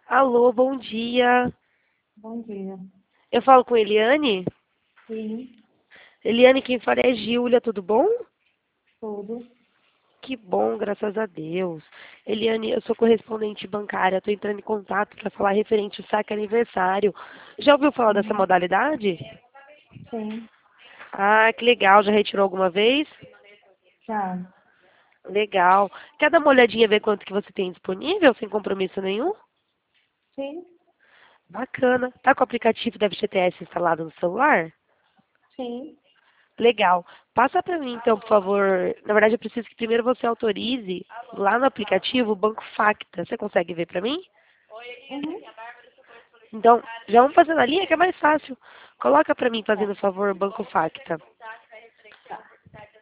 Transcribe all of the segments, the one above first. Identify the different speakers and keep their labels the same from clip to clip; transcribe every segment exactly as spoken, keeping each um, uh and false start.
Speaker 1: Alô, bom dia.
Speaker 2: Bom dia.
Speaker 1: Eu falo com Eliane?
Speaker 2: Sim,
Speaker 1: Eliane, quem fala é Júlia, tudo bom?
Speaker 2: tudo.
Speaker 1: Que bom, graças a Deus. Eliane, eu sou correspondente bancária, estou entrando em contato para falar referente ao saque aniversário. Já ouviu falar dessa
Speaker 2: Uhum.
Speaker 1: modalidade?
Speaker 2: Sim,
Speaker 1: Ah, que legal, já retirou alguma vez?
Speaker 2: já.
Speaker 1: Legal. Quer dar uma olhadinha, ver quanto que você tem disponível, sem compromisso nenhum?
Speaker 2: Sim,
Speaker 1: Bacana. Tá com o aplicativo da F G T S instalado no celular?
Speaker 2: sim.
Speaker 1: Legal. Passa para mim, então, por favor. Na verdade, eu preciso que primeiro você autorize lá no aplicativo o Banco Facta. Você consegue ver para mim?
Speaker 2: Uhum.
Speaker 1: Então, já vamos fazer na linha que é mais fácil. Coloca para mim, fazendo favor, o Banco Facta.
Speaker 2: Tá.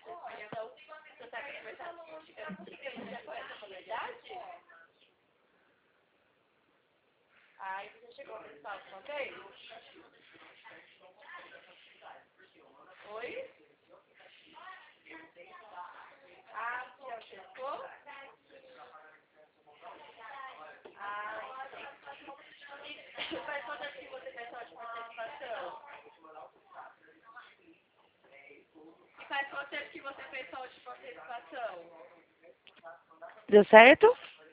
Speaker 1: Deu certo?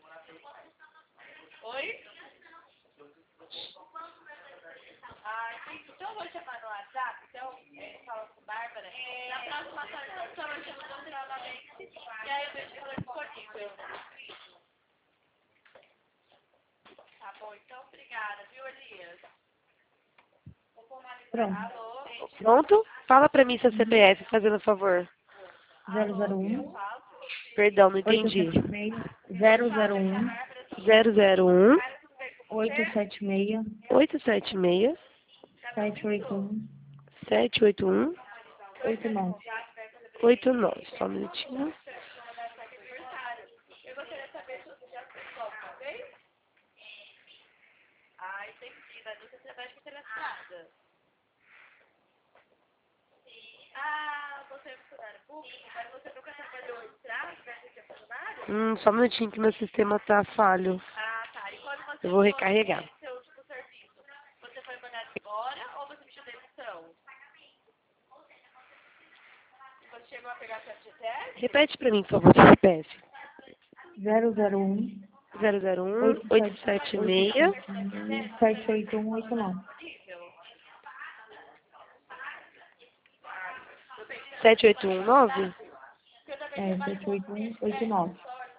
Speaker 2: Pronto.
Speaker 1: Pronto? Fala para mim seu
Speaker 2: Uhum.
Speaker 1: C P F, fazendo favor.
Speaker 2: Zero zero um
Speaker 1: Perdão, não
Speaker 2: oito
Speaker 1: entendi.
Speaker 2: sete seis zero zero um
Speaker 1: Zero zero um
Speaker 2: oito sete seis
Speaker 1: oito sete seis
Speaker 2: sete oito um
Speaker 1: sete oito um
Speaker 2: oito nove.
Speaker 1: oito nove. Só um minutinho. Hum, só um minutinho que meu sistema tá falho. Eu vou recarregar. Repete para mim, por favor, seu C P F.
Speaker 2: Zero zero um
Speaker 1: Zero zero um
Speaker 2: oito
Speaker 1: oito
Speaker 2: sete
Speaker 1: sete
Speaker 2: oito
Speaker 1: seis
Speaker 2: sete seis sete oito um oito nove.
Speaker 1: sete oito um nove.
Speaker 2: É, sete oito um oito nove.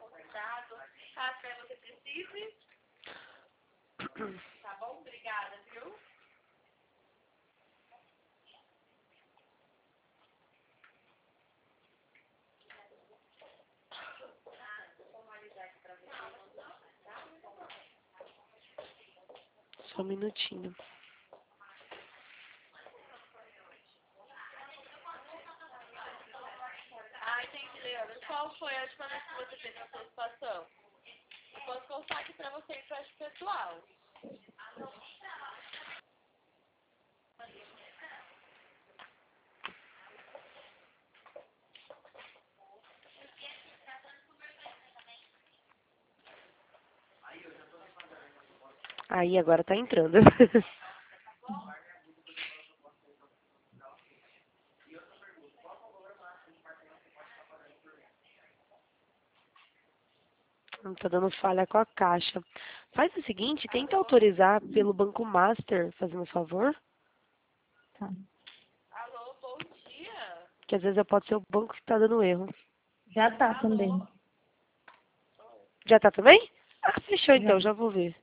Speaker 1: Só um minutinho. Aí, agora tá entrando. Não tá dando falha com a caixa. Faz o seguinte, tenta autorizar pelo Banco Master, fazendo um favor.
Speaker 2: Tá.
Speaker 1: Que às vezes pode ser o banco que tá dando erro.
Speaker 2: Já tá também.
Speaker 1: Já tá também? Ah, fechou
Speaker 2: Já.
Speaker 1: então, já vou ver.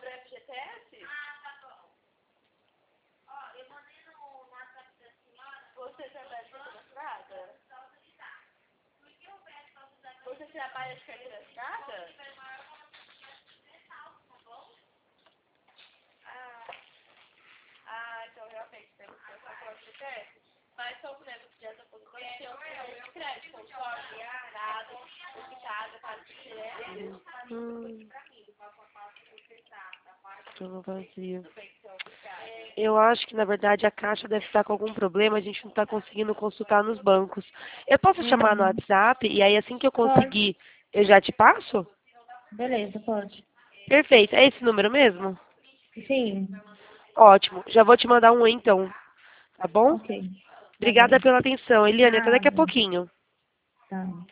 Speaker 1: Hum, tô vazio. Eu acho que, na verdade, a caixa deve estar com algum problema, a gente não está conseguindo consultar nos bancos. Eu posso chamar no
Speaker 2: Uhum.
Speaker 1: WhatsApp e aí assim que eu
Speaker 2: Pode.
Speaker 1: conseguir, eu já te passo?
Speaker 2: Beleza, pode.
Speaker 1: Perfeito. É esse número mesmo?
Speaker 2: Sim.
Speaker 1: Ótimo. Já vou te mandar um então, tá bom?
Speaker 2: Ok. Tá
Speaker 1: Obrigada
Speaker 2: bem.
Speaker 1: pela atenção, Eliane. Até daqui a
Speaker 2: Nada.
Speaker 1: pouquinho.
Speaker 2: Tá.